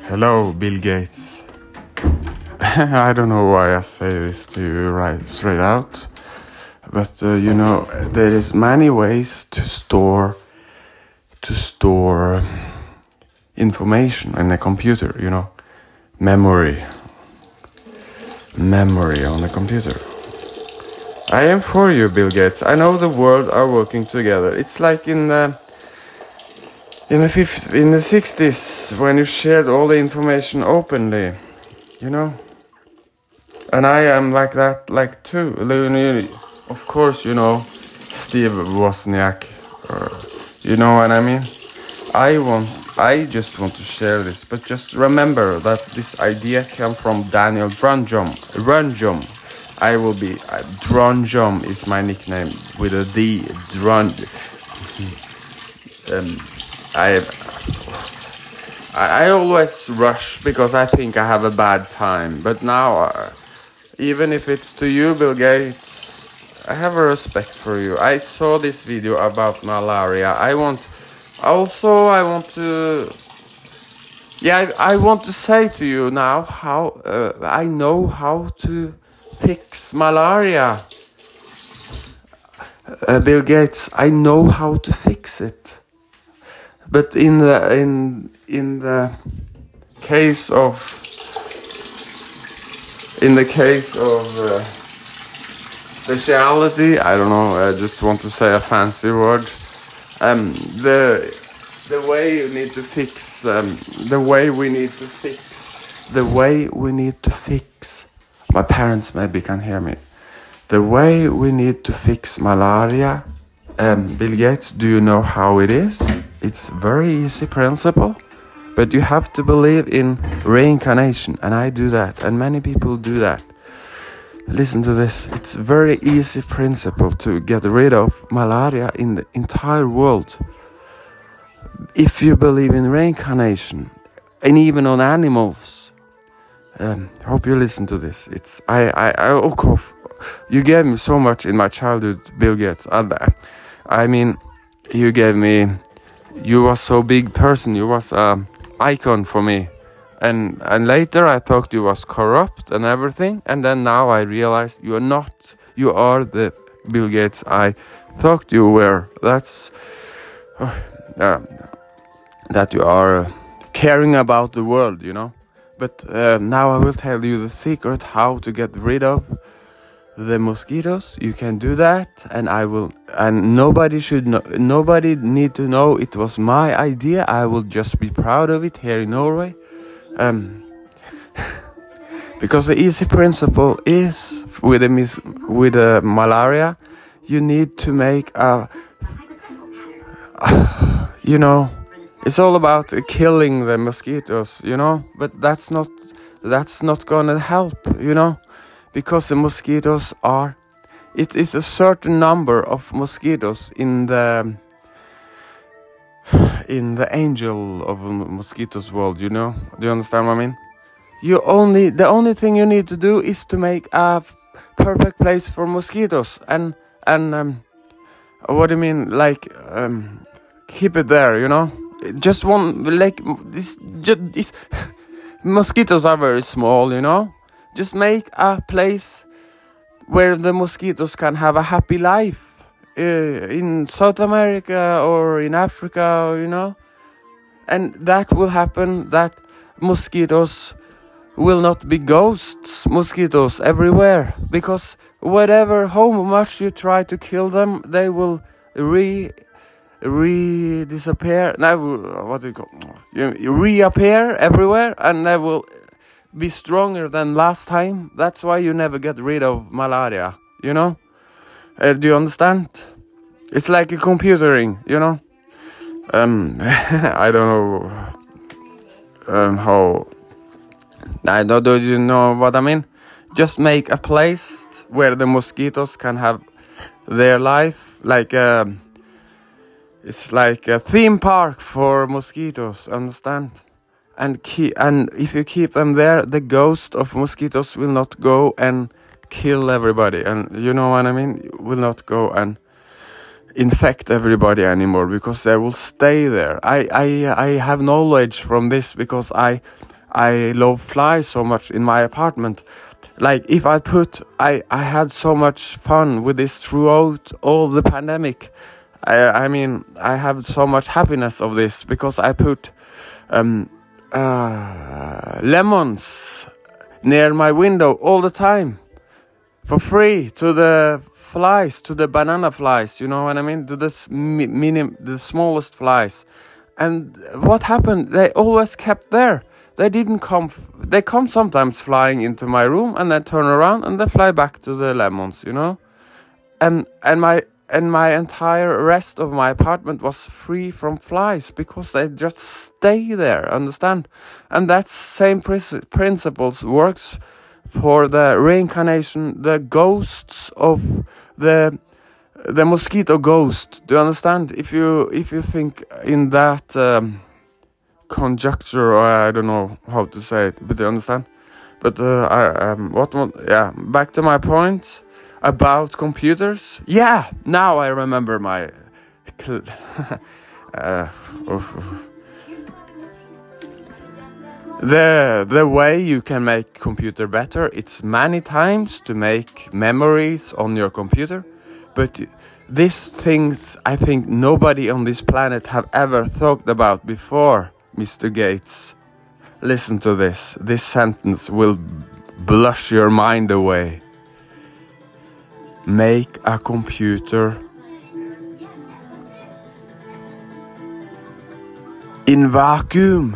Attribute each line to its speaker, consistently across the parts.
Speaker 1: Hello, Bill Gates. I don't know why I say this to you right straight out, but there is many ways to store information in a computer. Memory on the computer. I am for you, Bill Gates. I know the world are working together. It's like in the 60s when you shared all the information openly, And I am like that, too. Of course, Steve Wozniak, you know what I mean? I just want to share this, but just remember that this idea came from Daniel Brunjom. Dronjom is my nickname with a D. I always rush because I think I have a bad time. But now, even if it's to you, Bill Gates, I have a respect for you. I saw this video about malaria. I want to say to you now how I know how to fix malaria. Bill Gates, I know how to fix it. But in the case of speciality, I don't know. I just want to say a fancy word. The way we need to fix. My parents maybe can hear me. The way we need to fix malaria. Bill Gates, do you know how it is? It's very easy principle, but you have to believe in reincarnation, and I do that, and many people do that. Listen to this. It's very easy principle to get rid of malaria in the entire world. If you believe in reincarnation, and even on animals, hope you listen to this. You gave me so much in my childhood, Bill Gates. You was so big person. You was a icon for me, and later I thought you was corrupt and everything, and then now I realized you are not. You are the Bill Gates I thought you were. That's that you are caring about the world, But now I will tell you the secret how to get rid of the mosquitoes. You can do that, and nobody should know. Nobody need to know it was my idea. I will just be proud of it here in Norway, because the easy principle is with the malaria, you need to make it's all about killing the mosquitoes, But that's not gonna help, Because the mosquitoes it is a certain number of mosquitoes in the angel of mosquitoes world, Do you understand what I mean? The only thing you need to do is to make a perfect place for mosquitoes, and what do you mean, keep it there, Just one, this mosquitoes are very small, Just make a place where the mosquitoes can have a happy life in South America or in Africa, And that will happen, that mosquitoes will not be mosquitoes everywhere. Because how much you try to kill them, they will disappear. Reappear everywhere, and they will be stronger than last time. That's why you never get rid of malaria, Do you understand? It's like a computering, I don't know how. Do you know what I mean? Just make a place where the mosquitoes can have their life, it's like a theme park for mosquitoes, understand? And if you keep them there, the ghost of mosquitoes will not go and kill everybody, and you know what I mean? Will not go and infect everybody anymore, because they will stay there. I have knowledge from this, because I I love flies so much in my apartment. Like if I had so much fun with this throughout all the pandemic. I mean, I have so much happiness of this because I put lemons near my window all the time for free to the flies, to the banana flies. You know what I mean? To the the smallest flies. And what happened? They always kept there. They didn't come. They come sometimes flying into my room and then turn around and they fly back to the lemons. You know, and my entire rest of my apartment was free from flies because they just stay there. Understand? And that same principles works for the reincarnation, the ghosts of the mosquito ghost. Do you understand? If you think in that conjecture, or I don't know how to say it, but you understand. But yeah, back to my point about computers. Yeah, now I remember my the way you can make computer better. It's many times to make memories on your computer, but these things I think nobody on this planet have ever thought about before. Mr. Gates, listen to this. This sentence will blush your mind away. Make a computer in vacuum.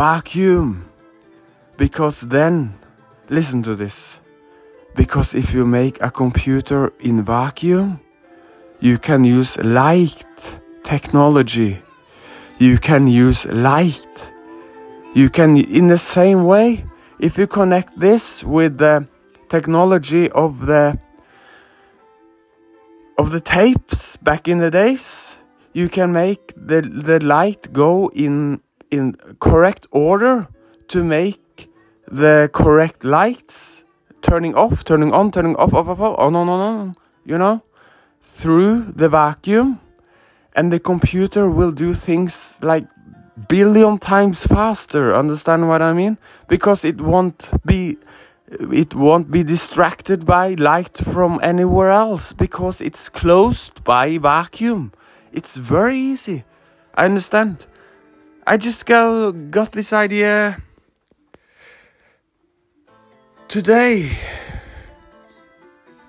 Speaker 1: Because then, listen to this. Because if you make a computer in vacuum, you can use light technology. You can use light. You can, in the same way, if you connect this with the technology of the tapes back in the days, you can make the light go in correct order to make the correct lights, turning off, turning on, turning off, on, you know, through the vacuum. And the computer will do things like billion times faster. Understand what I mean? Because it won't be distracted by light from anywhere else, because it's closed by vacuum. It's very easy. I understand. I just got this idea today.